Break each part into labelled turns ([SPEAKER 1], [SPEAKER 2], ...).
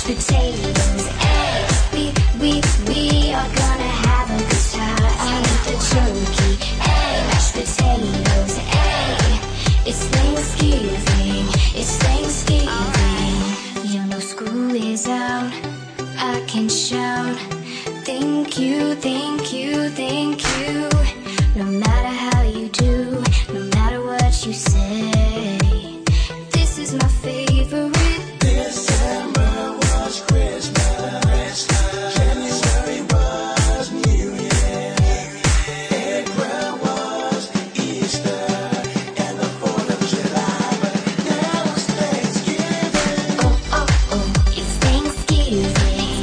[SPEAKER 1] mashed potatoes, eggs. We are gonna have a good time. I eat the turkey, egg, mashed potatoes, egg. It's Thanksgiving, it's Thanksgiving. You know school is out, I can shout. Thank you, thank you, thank you. No matter how you do, no matter what you say, this is my favorite.
[SPEAKER 2] December was Christmas, January was New Year, April was Easter, and the 4th of July, but now it's Thanksgiving.
[SPEAKER 1] Oh, oh, oh, it's Thanksgiving.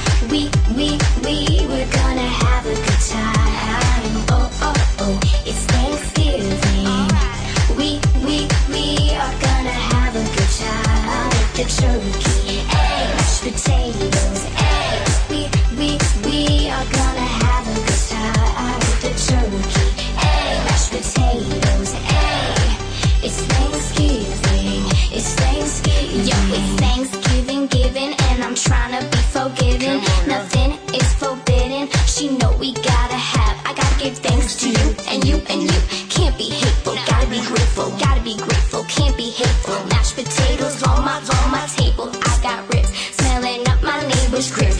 [SPEAKER 1] We're gonna have a good time. Oh, oh, oh, it's Thanksgiving. We are gonna have a good time. The turkey, egg, mashed potatoes, egg. We are gonna have a good time. The turkey, egg, mashed potatoes, egg. It's Thanksgiving, it's Thanksgiving. Yo, it's Thanksgiving, giving, and I'm trying to be forgiving. Nothing is forbidden. She know we gotta have. I gotta give thanks to you and you and you. Can't be hateful, gotta be grateful, gotta be grateful. Can't be hateful. Mashed potatoes on my table. I got ribs smelling up my neighbor's crib.